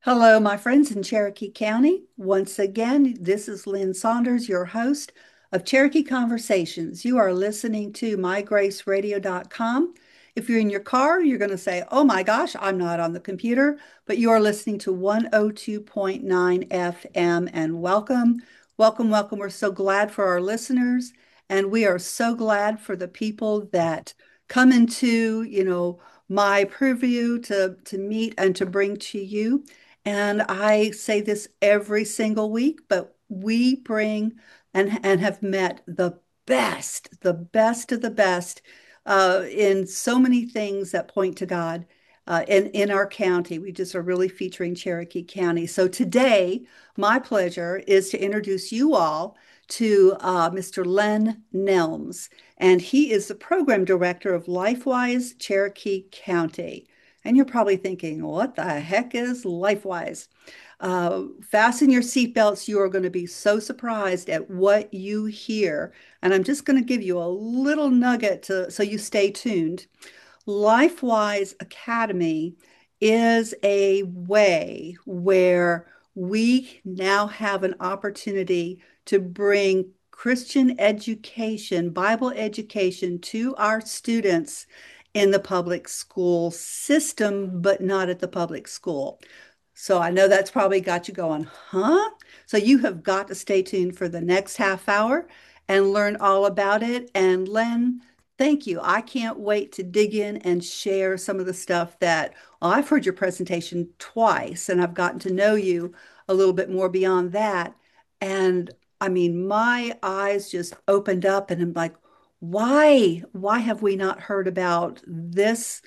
Hello, my friends in Cherokee County. Once again, this is Lynn Saunders, your host of Cherokee Conversations. You are listening to mygraceradio.com. If you're in your car, you're going to say, oh my gosh, I'm not on the computer, but you are listening to 102.9 FM and welcome, welcome, welcome. We're so glad for our listeners, and we are so glad for the people that come into, my purview to meet and to bring to you. And I say this every single week, but we bring and have met the best of the best in so many things that point to God in our county. We just are really featuring Cherokee County. So today, my pleasure is to introduce you all to Mr. Len Nelms, and he is the program director of LifeWise Cherokee County. And you're probably thinking, what the heck is LifeWise? Fasten your seatbelts. You are going to be so surprised at what you hear. And I'm just going to give you a little nugget so you stay tuned. LifeWise Academy is a way where we now have an opportunity to bring Christian education, Bible education to our students in the public school system, but not at the public school. So I know that's probably got you going, huh? So you have got to stay tuned for the next half hour and learn all about it. And Len, thank you. I can't wait to dig in and share some of the stuff that, well, I've heard your presentation twice and I've gotten to know you a little bit more beyond that. And I mean, my eyes just opened up and I'm like, why have we not heard about this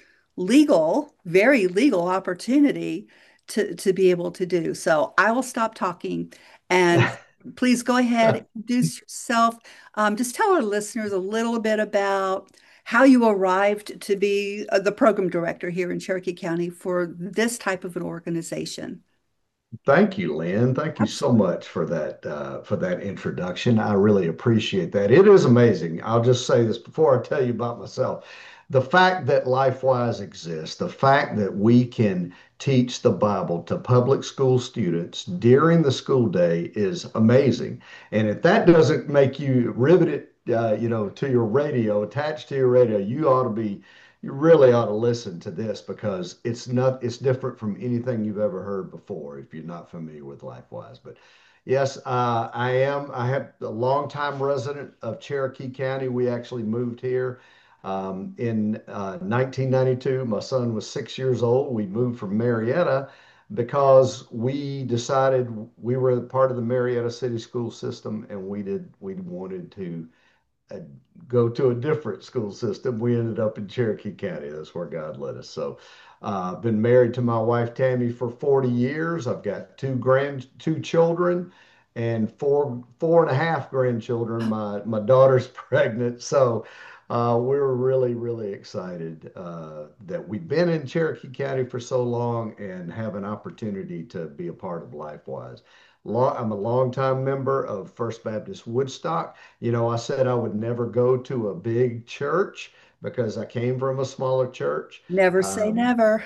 very legal opportunity to be able to do? So I will stop talking and please go ahead, introduce yourself. Just tell our listeners a little bit about how you arrived to be the program director here in Cherokee County for this type of an organization. Thank you, Lynn. Thank you so Absolutely. much for that introduction. I really appreciate that. It is amazing. I'll just say this before I tell you about myself. The fact that LifeWise exists, the fact that we can teach the Bible to public school students during the school day is amazing. And if that doesn't make you riveted, to your radio, attached to your radio, you really ought to listen to this because it's different from anything you've ever heard before if you're not familiar with LifeWise. But yes, I have a longtime resident of Cherokee County. We actually moved here in 1992. My son was 6 years old. We moved from Marietta because we decided we were part of the Marietta City School System, and we wanted to uh, go to a different school system. We ended up in Cherokee County. That's where God led us. So, I've been married to my wife Tammy for 40 years. I've got two children, and four and a half grandchildren. My daughter's pregnant, so we're really excited that we've been in Cherokee County for so long and have an opportunity to be a part of LifeWise. I'm a longtime member of First Baptist Woodstock. I said I would never go to a big church because I came from a smaller church. Never say Um, never.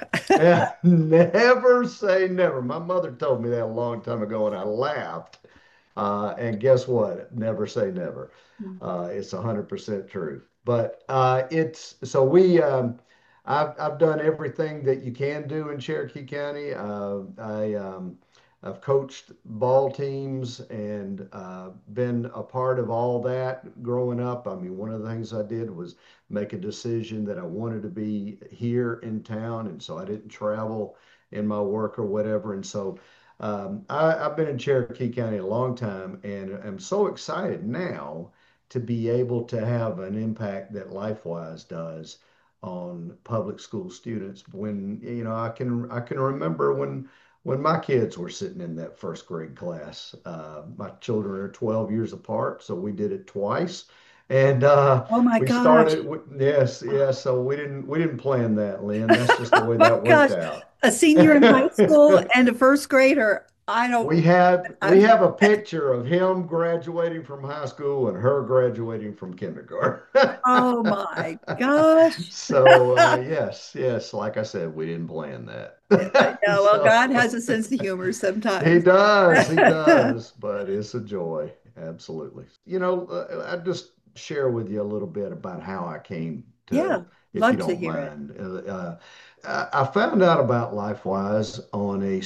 never say never. My mother told me that a long time ago, and I laughed. And guess what? Never say never. It's 100% true. But it's so I've done everything that you can do in Cherokee County. I've coached ball teams and been a part of all that growing up. I mean, one of the things I did was make a decision that I wanted to be here in town, and so I didn't travel in my work or whatever. And so I've been in Cherokee County a long time, and I'm so excited now to be able to have an impact that LifeWise does on public school students. When I can remember when my kids were sitting in that first grade class. My children are 12 years apart, so we did it twice. And Oh my we gosh. started, yes, yes. So we didn't plan that, Lynn. That's just the Oh way my that worked gosh. out. A senior in high school and a first grader. I don't, We I'm, have a picture of him graduating from high school and her graduating from kindergarten. oh my gosh. So yes, yes, like I said, we didn't plan that. No, well, God has So a sense of humor he sometimes. does, he does, but it's a joy. Absolutely. I just share with you a little bit about how I came to, Yeah, if you love to don't hear it. mind. I found out about LifeWise on a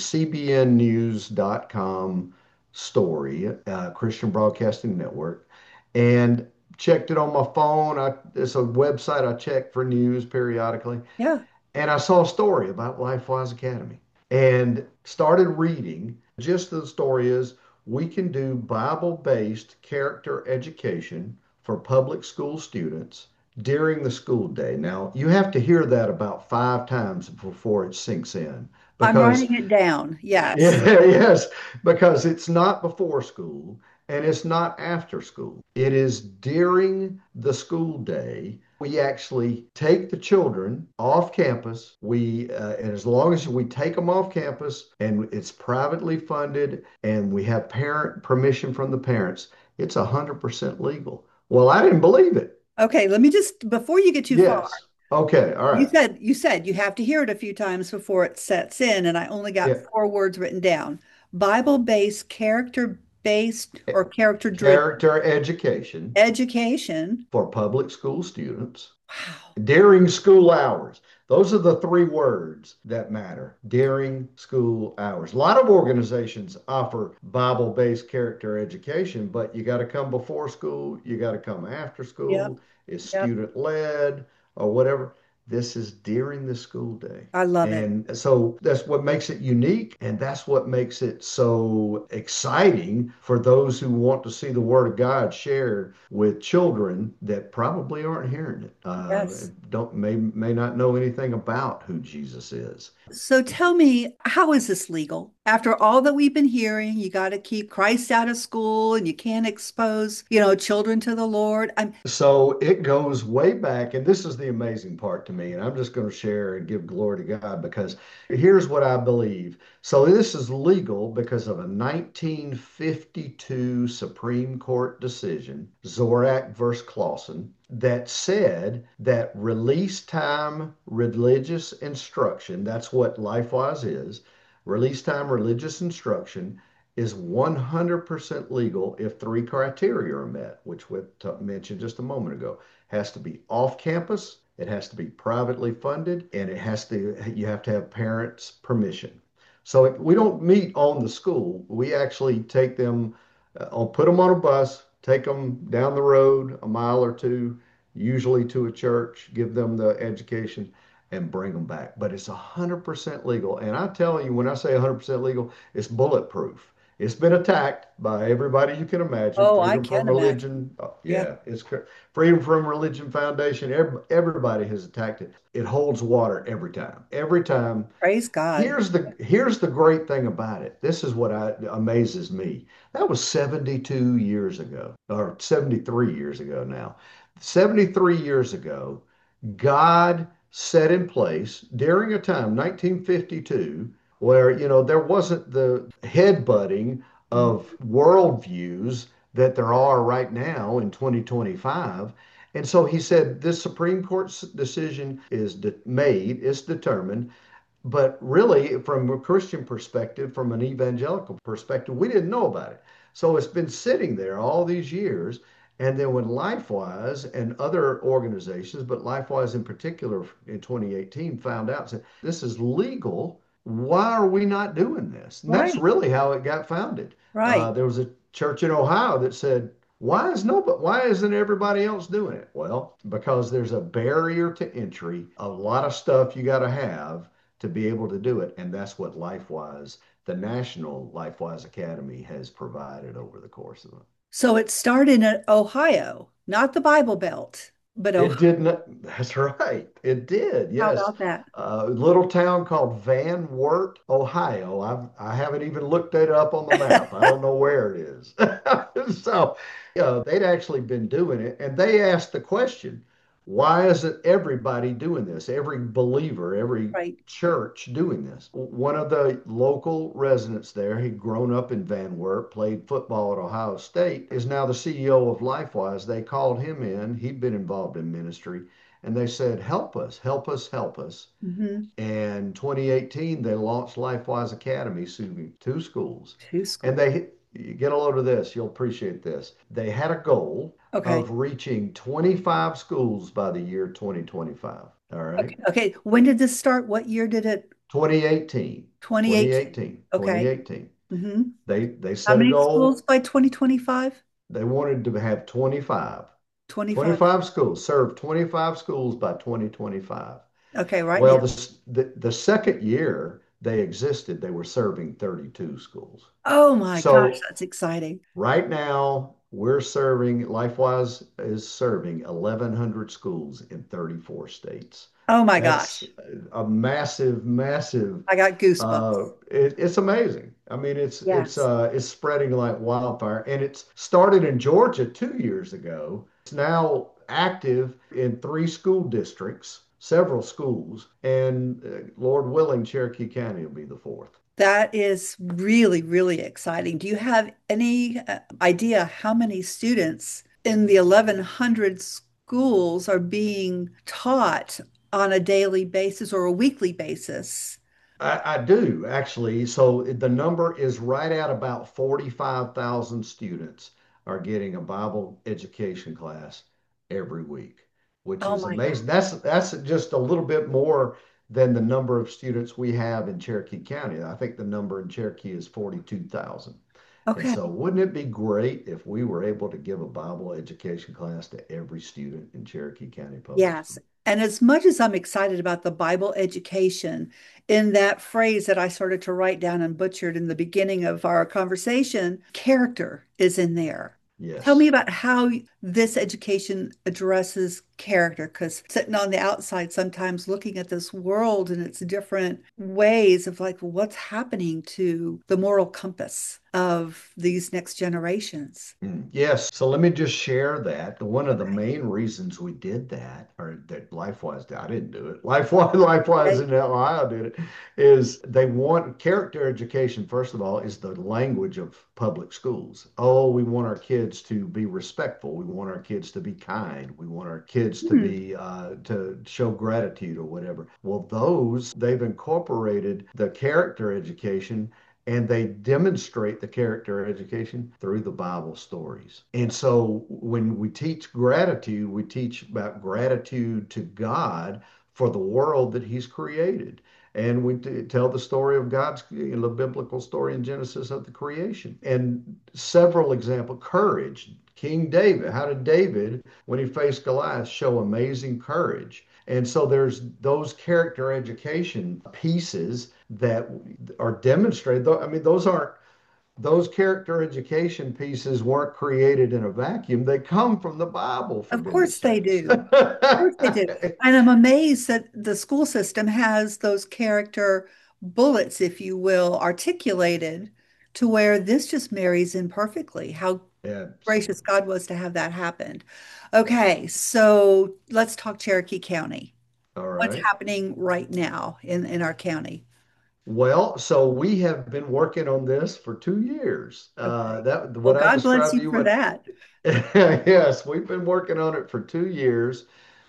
CBNnews.com story, Christian Broadcasting Network, and checked it on my phone. It's a website I check for news periodically. Yeah. And I saw a story about LifeWise Academy and started reading. Just the story is we can do Bible-based character education for public school students during the school day. Now, you have to hear that about 5 times before it sinks in I'm because writing it down. Yes. yeah, yes, because it's not before school and it's not after school. It is during the school day. We actually take the children off campus. And as long as we take them off campus and it's privately funded and we have parent permission from the parents, it's 100% legal. Well, I didn't believe it. Okay, let me just before you get too far, Yes. Okay. All you right. said you said you have to hear it a few times before it sets in, and I only got Yeah. 4 words written down. Bible-based, character-based, or character-driven Character education education. for public school students Wow. during school hours. Those are the 3 words that matter during school hours. A lot of organizations offer Bible based character education, but you got to come before school, you got to come after Yep, school, it's yep. student led or whatever. This is during the school day. I love it. And so that's what makes it unique. And that's what makes it so exciting for those who want to see the Word of God shared with children that probably aren't hearing it, Yes. don't may not know anything about who Jesus is. So tell me, how is this legal? After all that we've been hearing, you got to keep Christ out of school and you can't expose, children to the Lord. I'm So it goes way back, and this is the amazing part to me, and I'm just going to share and give glory to God because here's what I believe. So this is legal because of a 1952 Supreme Court decision, Zorak versus Clausen, that said that release time religious instruction, that's what LifeWise is, release time religious instruction is 100% legal if 3 criteria are met, which we mentioned just a moment ago. Has to be off campus, it has to be privately funded, and you have to have parents' permission. So we don't meet on the school. We actually take them, put them on a bus, take them down the road a mile or two, usually to a church, give them the education, and bring them back. But it's 100% legal. And I tell you, when I say 100% legal, it's bulletproof. It's been attacked by everybody you can imagine. Oh, I Freedom from can imagine. Religion, Yeah. yeah, it's Freedom from Religion Foundation. Everybody has attacked it. It holds water every time. Every time. Praise God. Here's the great thing about it. This is what amazes me. That was 72 years ago, or 73 years ago now. 73 years ago, God set in place during a time, 1952, where, there wasn't the headbutting Mm. of worldviews that there are right now in 2025. And so he said this Supreme Court decision is made, it's determined. But really, from a Christian perspective, from an evangelical perspective, we didn't know about it. So it's been sitting there all these years. And then when LifeWise and other organizations, but LifeWise in particular in 2018, found out, said, this is legal. Why are we not doing this? And that's Right, really how it got founded. right. There was a church in Ohio that said, why isn't everybody else doing it? Well, because there's a barrier to entry, a lot of stuff you got to have to be able to do it. And that's what LifeWise, the National LifeWise Academy, has provided over the course of it. So it started in Ohio, not the Bible Belt, but It Ohio. didn't. That's right. It did. How Yes. about that? A little town called Van Wert, Ohio. I haven't even looked it up on the map. I don't know where it is. So, they'd actually been doing it, and they asked the question, Why isn't everybody doing this? Every believer, every Right. church doing this. One of the local residents there, he'd grown up in Van Wert, played football at Ohio State, is now the CEO of LifeWise. They called him in. He'd been involved in ministry, and they said, "Help us, help us, help us." Mm-hmm. And 2018, they launched LifeWise Academy, to two schools. Two And schools. they, you get a load of this, you'll appreciate this. They had a goal Okay. of reaching 25 schools by the year 2025. All right. Okay. Okay. When did this start? What year did it? 2018, 2018. 2018, Okay. 2018. Mm-hmm. They How set a many schools goal. by 2025? They wanted to have 25, 25. 25 schools, serve 25 schools by 2025. Okay, right Well, now. the second year they existed, they were serving 32 schools. Oh my gosh, So that's exciting. right now, we're serving, LifeWise is serving 1,100 schools in 34 states. Oh my That's gosh. a massive, massive, I got goosebumps. it's amazing. I mean, Yes. it's spreading like wildfire, and it's started in Georgia 2 years ago. It's now active in three school districts, several schools, and Lord willing, Cherokee County will be the fourth. That is really, really exciting. Do you have any idea how many students in the 1,100 schools are being taught on a daily basis or a weekly basis? I do actually. So the number is right at about 45,000 students are getting a Bible education class every week, which Oh is my God. amazing. That's just a little bit more than the number of students we have in Cherokee County. I think the number in Cherokee is 42,000. And Okay. so wouldn't it be great if we were able to give a Bible education class to every student in Cherokee County Public Yes. Schools? And as much as I'm excited about the Bible education, in that phrase that I started to write down and butchered in the beginning of our conversation, character is in there. Tell me Yes. about how this education addresses character, because sitting on the outside, sometimes looking at this world and its different ways of like, what's happening to the moral compass of these next generations? Yes. So let me just share that. One of the Okay. main reasons we did that, or that LifeWise did, I didn't do it. LifeWise Okay. in Ohio did it, is they want character education, first of all, is the language of public schools. Oh, we want our kids to be respectful. We want our kids to be kind. We want our kids to Hmm. be to show gratitude or whatever. Well, those they've incorporated the character education and they demonstrate the character education through the Bible stories. And so when we teach gratitude, we teach about gratitude to God for the world that He's created. And we tell the story of God's, the biblical story in Genesis of the creation. And several examples, courage. King David, how did David, when he faced Goliath, show amazing courage? And so there's those character education pieces that are demonstrated. I mean, those character education pieces weren't created in a vacuum. They come from the Bible, for Of goodness course they sakes. do. Of course they do. And I'm amazed that the school system has those character bullets, if you will, articulated to where this just marries in perfectly. How gracious Absolutely. God was to have that happen. Okay, so let's talk Cherokee County. All What's right. happening right now in our county? Well, so we have been working on this for 2 years. Okay. That Well, what I God bless described to you you. for What? that. Yes, we've been working on it for 2 years.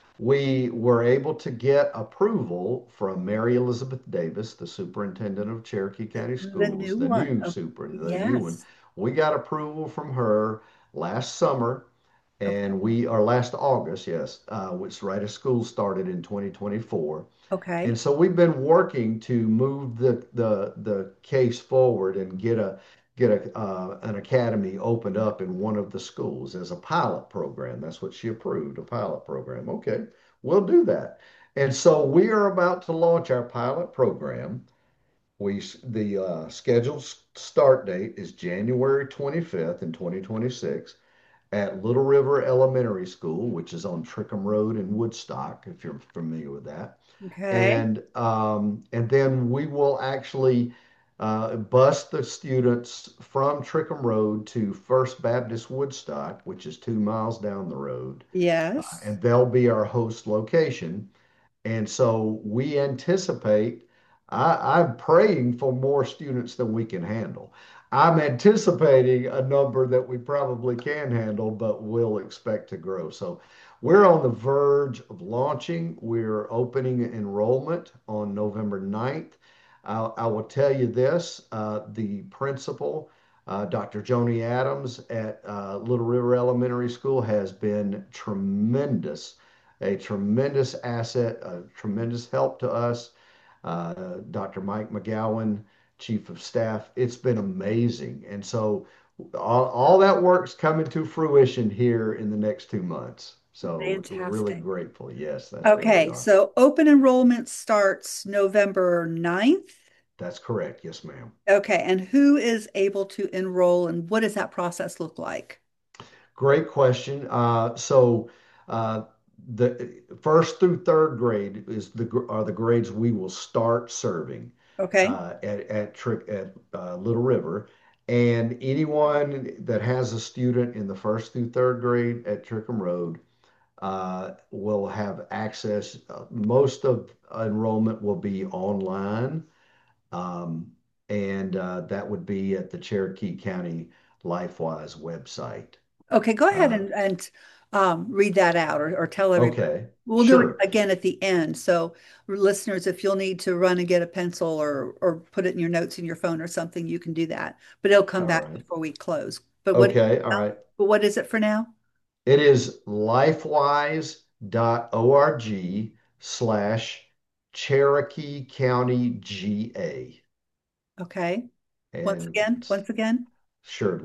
We were able to get approval from Mary Elizabeth Davis, the superintendent of Cherokee County The Schools, new the one. new Oh, super, the new one. yes. We got approval from her last summer, and Okay. we, or last August, yes, which right as school started in 2024. And Okay. so we've been working to move the case forward and get an academy opened up in one of the schools as a pilot program. That's what she approved, a pilot program. Okay, we'll do that. And so we are about to launch our pilot program. The scheduled start date is January 25th in 2026 at Little River Elementary School, which is on Trickham Road in Woodstock, if you're familiar with that. Okay. And then we will actually bus the students from Trickham Road to First Baptist Woodstock, which is 2 miles down the road, Yes. and they'll be our host location. And so we anticipate, I'm praying for more students than we can handle. I'm anticipating a number that we probably can handle, but we'll expect to grow. So we're on the verge of launching. We're opening enrollment on November 9th. I will tell you this, the principal, Dr. Joni Adams at Little River Elementary School has been tremendous, a tremendous asset, a tremendous help to us. Dr. Mike McGowan, Chief of Staff, it's been amazing. And so all that work's coming to fruition here in the next 2 months. So we're really Fantastic. grateful. Yes, that's what we Okay, are. so open enrollment starts November 9th. That's correct. Yes, ma'am. Okay, and who is able to enroll and what does that process look like? Great question. Uh, the first through third grade are the grades we will start serving Okay, at Little River, and anyone that has a student in the first through third grade at Trickham Road will have access. Most of enrollment will be online, um, and that would be at the Cherokee County LifeWise website. okay, go ahead Uh, and read that out or tell everybody. okay, We'll do it sure. again at the end. So listeners, if you'll need to run and get a pencil or put it in your notes in your phone or something, you can do that. But it'll come All back right. before we close. Okay, all right. But what is it for now? It is lifewise.org/Cherokee County GA. Okay. And Once again. sure,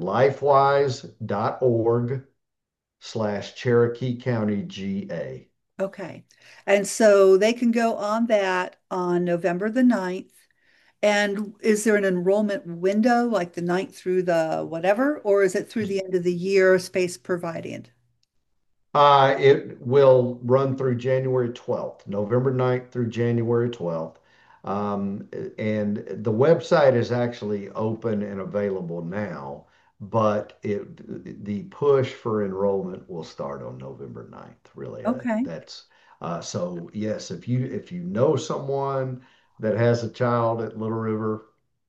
lifewise.org/Cherokee County GA. Okay. And so they can go on that on November the 9th. And is there an enrollment window, like the 9th through the whatever, or is it through the end of the year, space provided? It will run through January 12th, November 9th through January 12th. Um, and the website is actually open and available now, but the push for enrollment will start on November 9th. Really, Okay. that's so yes, if you know someone that has a child at Little River,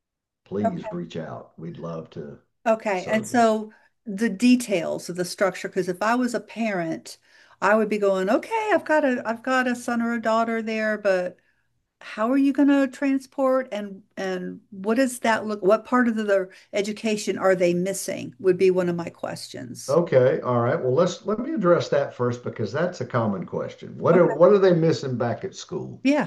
please Okay. reach out. We'd love to Okay. And serve them. so the details of the structure, because if I was a parent, I would be going, okay, I've got a son or a daughter there, but how are you going to transport and what does that look, what part of the education are they missing would be one of my questions. Okay, all right. Well, let me address that first because that's a common question. Okay. What are they missing back at school? Yeah.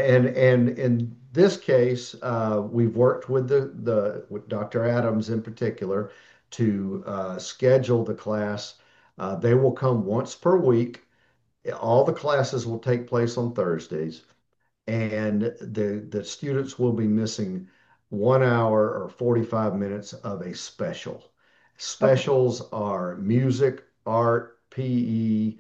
And in this case, we've worked with with Dr. Adams in particular to schedule the class. They will come once per week. All the classes will take place on Thursdays and the students will be missing 1 hour or 45 minutes of a special. Okay. Specials are music, art, PE,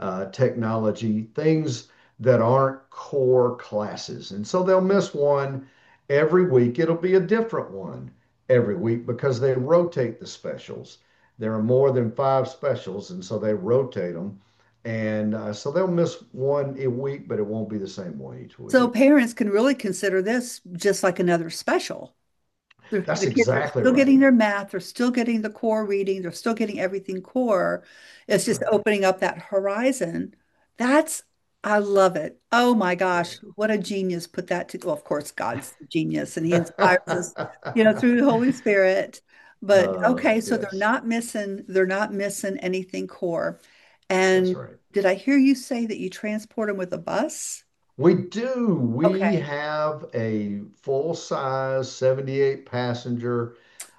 technology, things that aren't core classes. And so they'll miss one every week. It'll be a different one every week because they rotate the specials. There are more than 5 specials, and so they rotate them. And so they'll miss one a week, but it won't be the same one each So week. parents can really consider this just like another special. That's The kids are exactly still getting right. their math, they're still getting the core reading, they're still getting everything core. It's That's just right. opening up that horizon. That's, I love it. Oh my gosh, what a genius put that to. Well, of course, God's a genius and he inspires us, through the Holy Spirit. But okay, so Yes, they're not missing anything core. that's And right. did I hear you say that you transport them with a bus? We do. We Okay. have a full-size 78 passenger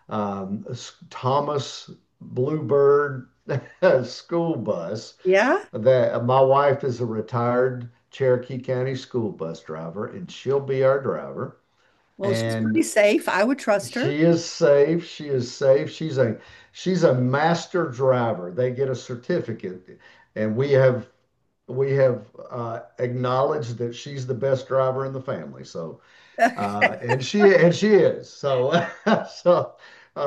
Thomas Bluebird school bus Yeah. that my wife is a retired Cherokee County school bus driver, and she'll be our driver. Well, she's pretty And safe. I would trust her. she is safe. She is safe. She's a master driver. They get a certificate, and we have acknowledged that she's the best driver in the family. So And she is. So so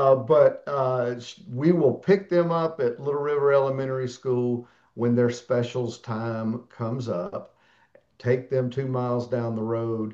we will pick them up at Little River Elementary School when their specials time comes up, take them 2 miles down the road.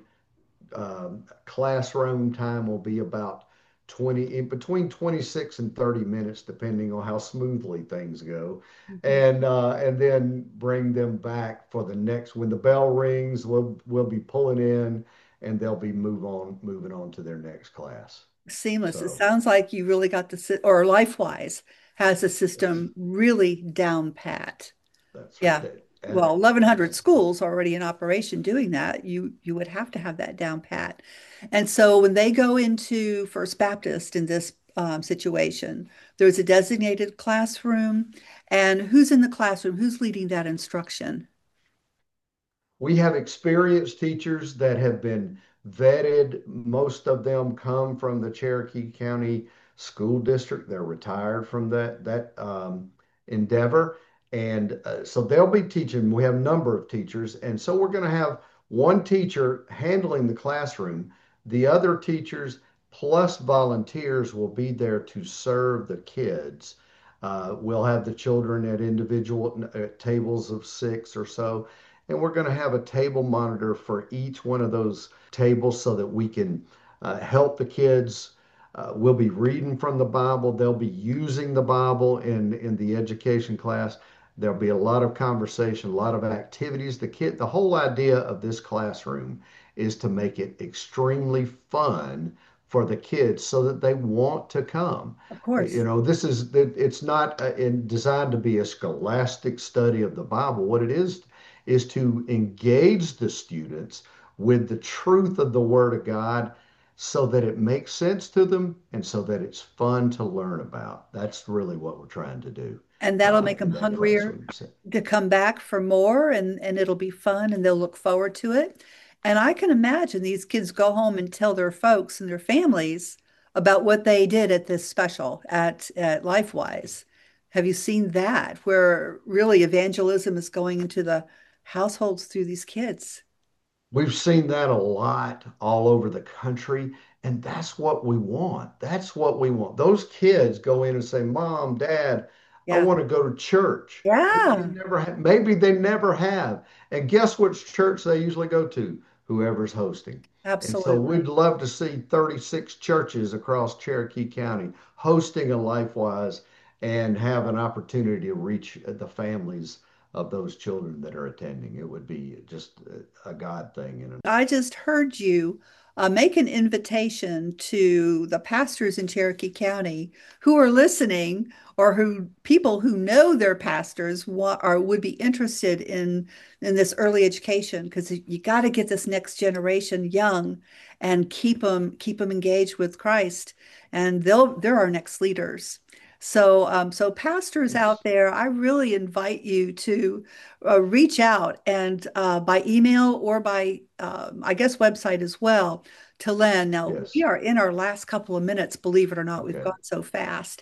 Classroom time will be about 20, in between 26 and 30 minutes, depending on how smoothly things go. Mhm. And then bring them back for the next, when the bell rings, we'll be pulling in and they'll be moving on to their next class. Seamless. It So sounds like you really got or LifeWise has the yes, system really down pat. that's Yeah. right. Well, 1,100 schools already in operation doing that. You would have to have that down pat. And so when they go into First Baptist in this situation, there's a designated classroom. And who's in the classroom? Who's leading that instruction? We have experienced teachers that have been vetted. Most of them come from the Cherokee County School District. They're retired from that endeavor, and so they'll be teaching. We have a number of teachers, and so we're going to have one teacher handling the classroom. The other teachers plus volunteers will be there to serve the kids. We'll have the children at individual tables of six or so, and we're going to have a table monitor for each one of those tables so that we can help the kids. We'll be reading from the Bible. They'll be using the Bible in the education class. There'll be a lot of conversation, a lot of activities. The whole idea of this classroom is to make it extremely fun for the kids so that they want to come. Of course. It's not designed to be a scholastic study of the Bible. What it is to engage the students with the truth of the Word of God so that it makes sense to them and so that it's fun to learn about. That's really what we're trying to do And that'll make them in that hungrier classroom. to come back for more, and it'll be fun and they'll look forward to it. And I can imagine these kids go home and tell their folks and their families about what they did at this special at LifeWise. Have you seen that where really evangelism is going into the households through these kids? We've seen that a lot all over the country, and that's what we want. That's what we want. Those kids go in and say, "Mom, Dad, I Yeah. want to go to church." Yeah, Maybe they never have. And guess which church they usually go to? Whoever's hosting. And so we'd absolutely. love to see 36 churches across Cherokee County hosting a LifeWise and have an opportunity to reach the families of those children that are attending. It would be just a God thing. I just heard you make an invitation to the pastors in Cherokee County who are listening, or who people who know their pastors would be interested in this early education, because you got to get this next generation young and keep them engaged with Christ, and they're our next leaders. So pastors out Yes. there, I really invite you to reach out and by email or by, I guess, website as well to Len. Now, we Yes. are in our last couple of minutes, believe it or not. We've Okay. gone so fast.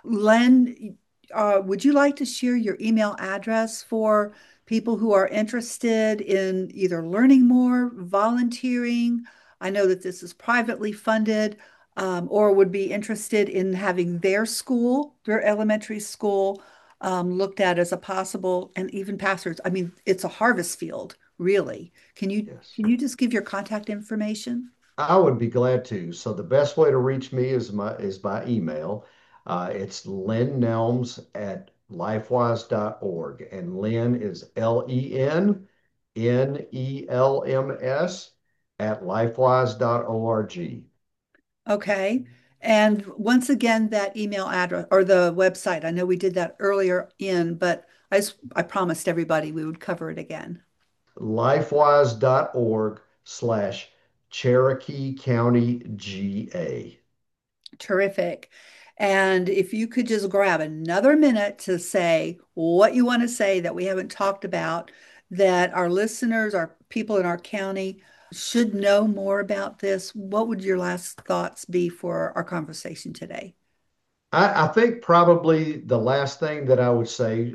Len, would you like to share your email address for people who are interested in either learning more, volunteering? I know that this is privately funded, or would be interested in having their school, their elementary school, looked at as a possible, and even pastors. I mean, it's a harvest field, really. Can you Yes. can you just give your contact information? I would be glad to. So the best way to reach me is by email. It's Lynn Nelms at lifewise.org. And Lynn is LENNELMS at lifewise.org. Okay. And once again, that email address or the website. I know we did that earlier but I promised everybody we would cover it again. Lifewise.org/Cherokee County GA. Terrific. And if you could just grab another minute to say what you want to say that we haven't talked about, that our listeners, our people in our county should know more about this, what would your last thoughts be for our conversation today? I think probably the last thing that I would say,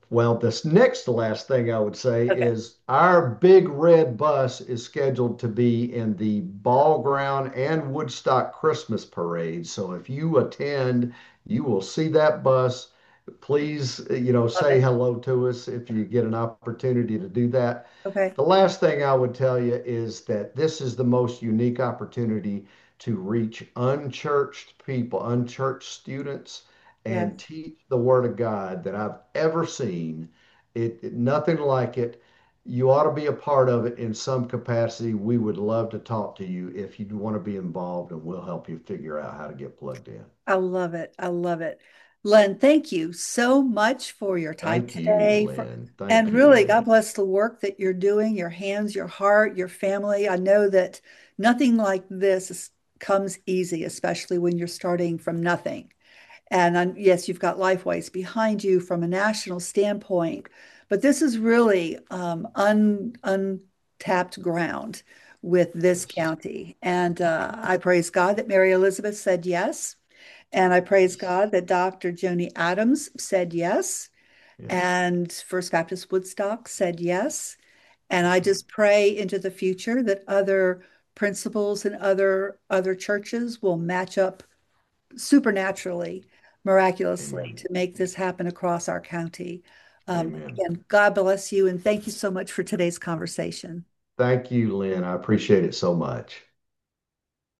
Well, this next to last thing I would say Okay. is our big red bus is scheduled to be in the Ball Ground and Woodstock Christmas Parade. So if you attend, you will see that bus. Please, Love say it. hello to us if you get an opportunity to do that. Okay. The last thing I would tell you is that this is the most unique opportunity to reach unchurched people, unchurched students and Yes. teach the Word of God that I've ever seen. Nothing like it. You ought to be a part of it in some capacity. We would love to talk to you if you want to be involved, and we'll help you figure out how to get plugged in. I love it. I love it. Len, thank you so much for your time Thank you, today. Lynn. And Thank you, really, God Lynn. bless the work that you're doing, your hands, your heart, your family. I know that nothing like comes easy, especially when you're starting from nothing. And yes, you've got LifeWays behind you from a national standpoint, but this is really untapped ground with this Yes, county. And I praise God that Mary Elizabeth said yes. And I praise yes, God that Dr. Joni Adams said yes. yes, And First Baptist Woodstock said yes. And I right. just pray into the future that other principals and other churches will match up supernaturally, miraculously Amen. to make this happen across our county. Amen. Again, God bless you and thank you so much for today's conversation. Thank you, Lynn. I appreciate it so much.